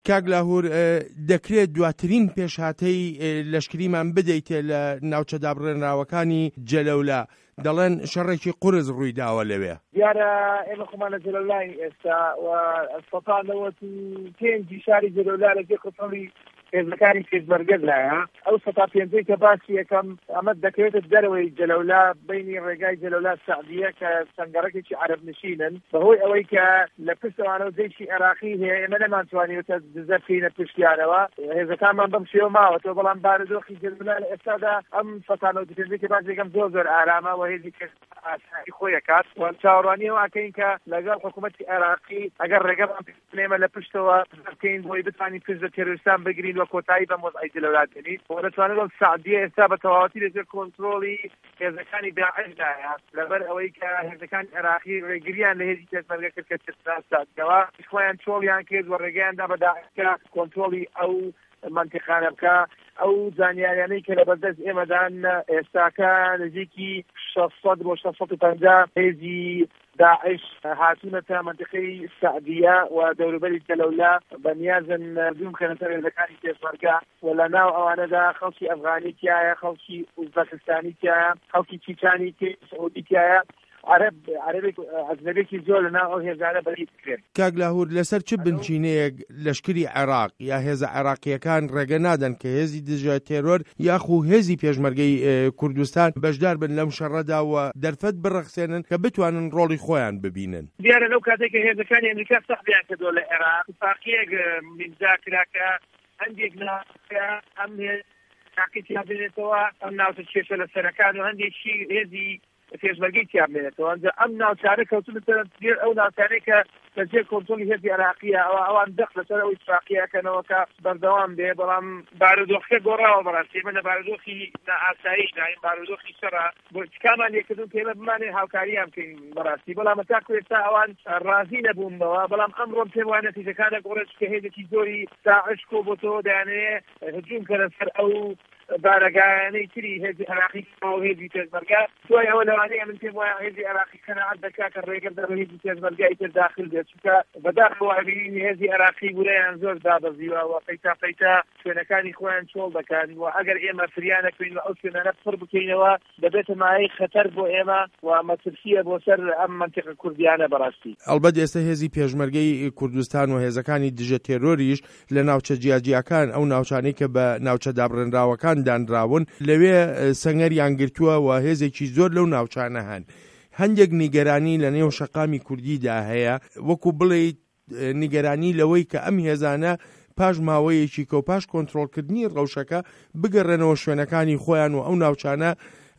کاک لاهور دەکرێت دواترین پێشهاتەی لەشکریمان بدەیتێ لە ناوچە دابڕێنراوەکانی جەلەولا. دەڵێن شەڕێکی قورس ڕووی داوە لەوێ. دیارە ئێمە خۆمان لە جەلەولای ئێستا و سەتانەوە پێنجی شاری جەلەولا لەگەڵ کۆتەڵی هێزەکانی پێشمەرگەت لایە ئەو سەتا پێنجەی کە باسی یەکەم ئەمە دەکەوێتە دەرەوەی جەلەولا بینی ڕێگای جەلەولا سەعدیە کە سەنگەڕێکێکی عەرەب نشینن بەهۆی ئەوەی کە لە پشتەوانەوە جێشی عێراقی هەیە ئێمە نەمانتوانیوێتە دزە بکەینە پشتیانەوە هێزەکانمان بەم شێوە ماوەتەوە بەڵام بارودۆخی جەلەولا لە ئێستادا ئەم سەتانەوە پێنجەی کە باسی یەکەم زۆر ئارامە و هێزی ئاسایی خۆی ئەکات و چاوەڕوانیەوە ئاکەین کە لەگەڵ حکوومەتی عێراقی ئەگەر ڕێگەمان پێێمە لە پشتەوە بکەین بۆی بتوانین پشت لە تێرۆریستان بگرین وە کۆتایی بە مۆزعی جەلەولا دێنین و دەتوانێت ئەو سەعدیە ئێستا بە تەواوەتی لەژێر کۆنتڕۆڵی هێزەکانی داعشدایە لەبەر ئەوەی کە هێزەکانی عێراقی ڕێگریان لە هێزی پێشمەرگە کرد کە چەسەوە خۆیان چۆڵیان کرد و ڕێگەیاندا بە داعشکە کۆنتڕۆڵی ئەو منتیقانە بکە ئەو زانیاریانەی کە لە بەردەست ئێمەدان ئێستاکە نزیکی 600 بۆ 650 هێزی داعش هاتوونەتە منتیقەی سەعدیە و دەوروبەری جەلەولا بەنیازن دوم خێنەتە هێزەکانی پێشمەرگە و لە ناو ئەوانەدا خەڵکی ئەفغانی تایە خەڵکی ئوزبەکستانی تایە خەڵکی چیچانی تایە سعودی تایە عەرەبێک ئەجنەبێکی زۆر لەناو ئەو هێزانە بەری بکرێن. کاک لاهور لەسەر چ بنچینەیەک لەشکری عێراق یا هێزە عێراقیەکان ڕێگە نادەن کە هێزی دژە تێرۆر یاخو هێزی پێشمەرگەی کوردستان بەشدار بن لەم شەڕەدا و دەرفەت بڕەخسێنن کە بتوانن ڕۆڵی خۆیان ببینن. دیارە لەو کاتێک کە هێزەکانی ئەمریکا سەختیان کردووە لە عێراق اتفاقیەک میمزا کرا کە هەندێک ناوچە ئەم تاقیتیان بێنێتەوە ئەم ناوچە کێشە لە سەرەکان و هەندێکی هێزی پێشمەرگەی تیان بێنێتەوە ئەم ناوچانە کەوتونەتە دێر ئەو ناوچانەی کە لەجێر کۆنتڕۆلی هێزی عێراقیە ئەوان دەخ لەسەر ئەو اتفاقیەکەنەوە کە بەردەوام بێ بەڵام بارودۆخەکە گۆڕاوە بەڕاستی من لە بارودۆخی ئاساییشدا این بارودۆخی شەڕە بۆ چکامان لێکردون پێمە بمانێ هاوکاریان بکەین بەڕاستی بەڵام تاکو ئێستا ئەوان ڕازی نەبوونەوە بەڵام ئەمڕۆ پێم وایە نەتیجەکانە گۆڕێت کە هێزێکی زۆری داعش کۆ بۆ تۆ دەیانەیە هجووم کە لەسەر ئەو بارەگایانەی تری هێزی عێراقی و هێزی پێشمەرگە دوای ئەوە لەوانەیە من پێم وایە هێزی عێراقی قەناعەت دەکات کە ڕێگە دەبێت هێزی پێشمەرگای تر داخل بێت چونکە بەداخەوە ئەبینین هێزی عێراقی بورەیان زۆر دابەزیوە و پەیتا شوێنەکانی خۆیان چۆڵ دەکەن و ئەگەر ئێمە فریان نەکەین و ئەو شوێنانە پڕ بکەینەوە دەبێتە مایەی خەتەر بۆ ئێمە و مەترسیە بۆ سەر ئەم منتیقە کوردیانە بەڕاستی. ئەڵبەت ئێستا هێزی پێشمەرگەی کوردستان و هێزەکانی دژە تێرۆریش لە ناوچە جیاجیەکان ئەو ناوچانەی کە بە ناوچە دابڕێنراوەکان دانراون لەوێ سەنگەریان گرتووە و هێزێکی زۆر لەو ناوچانە هەن. هەندێک نیگەرانی لە نێو شەقامی کوردیدا هەیە وەکو بڵێ نیگەرانی لەوەی کە ئەم هێزانە پاش ماوەیەکی کە و پاش کۆنتڕۆڵکردنی ڕەوشەکە بگەڕێنەوە شوێنەکانی خۆیان و ئەو ناوچانە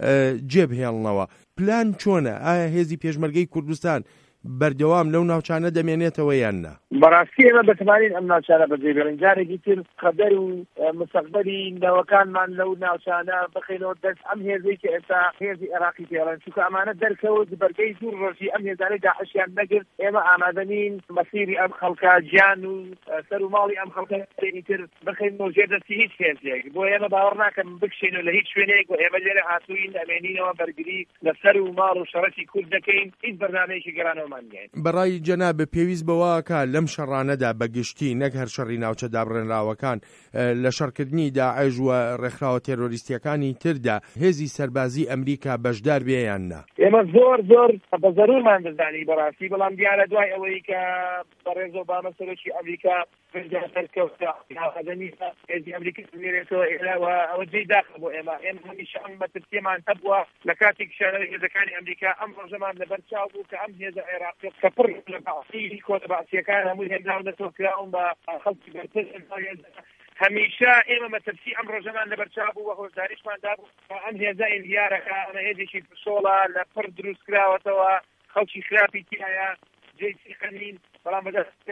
جێبهێڵنەوە. پلان چۆنە؟ ئایا هێزی پێشمەرگەی کوردستان بەردەوام لەو ناوچانە دەمێنێتەوە یان نا؟ بەڕاستی ئێمە بەتوانین ئەم ناوچانە بەجێبێڵین جارێکی تر قەدەر و مستەقبەلی ناوەکانمان لەو ناوچانە بخینەوە دەست ئەم هێزەی کە ئێستا هێزی عێراقی پێڵێن چونکە ئەمانە دەرکەوت بەرگەی دوور ڕۆژی ئەم هێزانەی داعشیان نەگرت ئێمە ئامادەنین مەسیری ئەم خەڵکە گیان و سەر و ماڵی ئەم خەڵکە تر بخینەوە ژێر دەستی هیچ هێزێک بۆ ئێمە باوەڕ ناکەم بکشێنەوە لە هیچ شوێنێک و ئێمە لێرە هاتووین ئەمێنینەوە بەرگری لەسەر و ماڵ و شەڕەتی کورد دەکەین هیچ بەرنامەیەکی گەرانەوەمان نییە. بەڕای جەناب پێویست بەوەکە لەم شەڕانەدا بەگشتی نەک هەر شەڕی ناوچە دابڕێنراوەکان لە شەڕکردنی داعش و ڕێکخراوە تێرۆریستیەکانی تردا هێزی سەربازی ئەمریکا بەشدار بێ یان نا؟ ئێمە زۆر بە زەرورمان دەزانی بەڕاستی بەڵام دیارە دوای ئەوەی کە بەڕێز ئۆباما سەرۆکی ئەمریکا هێزی ئەمریکا بمێنێتەوە ئەوە جێی داخە بۆ ئێمە هەمیشە ئەم مەترسیەمان هەبووە لە کاتێک شانەی هێزەکانی ئەمریکا ئەم ڕۆژەمان لەبەر چاو بوو کە ئەم هێزە عێراقی کە پڕ لە بەعسی کۆتە بەعسیەکان هەمووی هێناونەتەوە کراون بە خەڵکی بەرپرس هەمیشە ئێمە مەترسی ئەم ڕۆژەمان لەبەرچاو بوو و هۆشداریشمان دابوو ئەم هێزە ئینڤیارەکە ئەمە هێزێکی پسۆڵە لە پڕ دروست کراوەتەوە خەڵکی خراپی تایە جێی سیقەنین بەڵام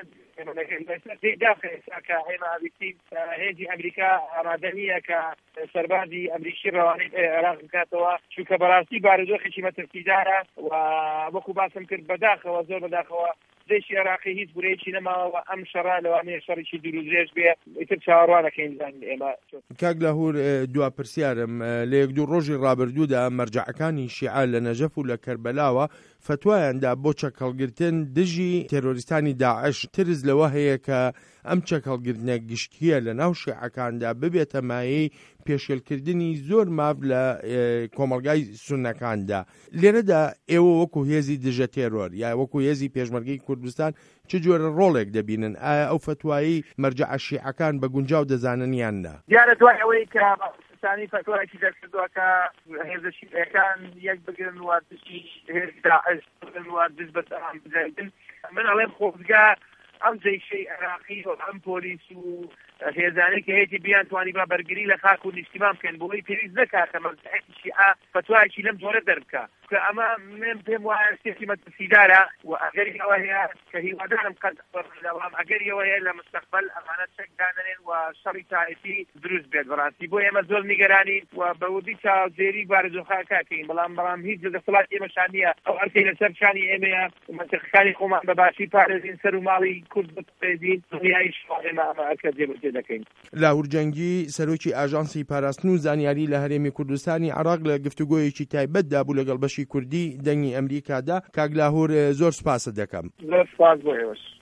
داخەکە ئێمە ئەبیتین هێزی ئەمریکا ئارادەنیە کە سەربازی ئەمریکی ڕەوانەی عێراق بکاتەوە چونکە بەڕاستی بارودۆخێکی مەترسیدارە و وەکو باسم کرد بەداخەوە زۆر بەداخەوە دێشی عێراقی هیچ بورەیەکی نەماوە ئەم شەڕا لەوانەیە شەڕێکی دوورودرێژ بێ ئیتر چاوەڕوانەکەین زانین ئێمە. کاک لاهور دوا پرسیارم لە یەک دوو ڕۆژی ڕابردوودا مەرجەعەکانی شیعە لە نەجەف و لە کەربەلاوە فتوایاندا بۆ چەکەڵگرتن دژی تێرۆریستانی داعش ترس لەوە هەیە کە ئەم چەکەڵگرتنە گشتیە لە ناو شیعەکاندا ببێتە مایەی پێشێلکردنی زۆر ماف لە کۆمەڵگای سوننەکاندا. لێرەدا ئێوە وەکو هێزی دژە تێرۆر یا وەکو هێزی پێشمەرگەی کوردستان چ جۆرە ڕۆڵێک دەبینن؟ ئایا ئەو فتوایی مەرجە شیعەکان بە گونجاو دەزانن یان نا؟ دیارە دوای ئەوەی کە ثانی فتوایەکی دەکردووە کە هێزە شیعەکان یەک بگرن و دژی هێز داعش بگرن و دژ بە سەلام بجەردن، من ئەڵێم خۆزگا ئەم جەیشەی عێراقی و ئەم پۆلیس و هێزانەی کە هەیەی بیان توانی با بەرگری لە خاک و نیشتیمان بکەن بۆی پێویست نەکاتە مەرجەعێکی شیعە فتوایەکی لەم جۆرە دەربکە کە ئەمە من پێم وایە شتێکی مەترسیدارە و ئەگەری ئەوە هەیە کە هیوادارم قەت بەڵام ئەگەری ئەوە هەیە لە مستەقبەل ئەمانە چەک دانەرێن و شەڕی تایەتی دروست بێت بەڕاستی بۆ ئێمە زۆر نیگەرانی و بەودی چاوزێری بارەجۆخاکاکەین بەڵام هیچ دەسەڵات ئێمەشان نییە ئەو ئەرکەی لەسەر شانی ئێمەیە منتیقەکانی خۆمان بەباشی پارێزین سەر و ماڵی کورد بپێزین دنیای ئێمە ئەمە ئەرکە جێبەجێ دەکەین. لاهور جەنگی سەرۆکی ئاژانسی پاراستن و زانیاری لە هەرێمی کوردستانی عێراق لە گفتوگۆیەکی تایبەتدا بوو لەگەڵ بەشی کوردی دەنگی ئەمریکادا. کاک لاهور زۆر سوپاس دەکەم. زۆر سوپاس بۆ ئێوەش.